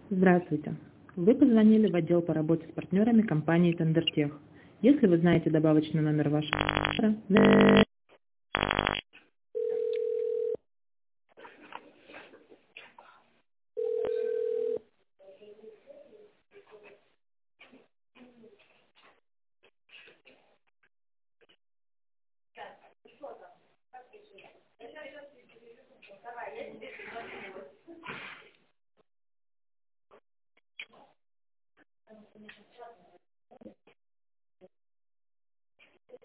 Здравствуйте. Вы позвонили в отдел по работе с партнерами компании Тендертех. Если вы знаете добавочный номер вашего партнера,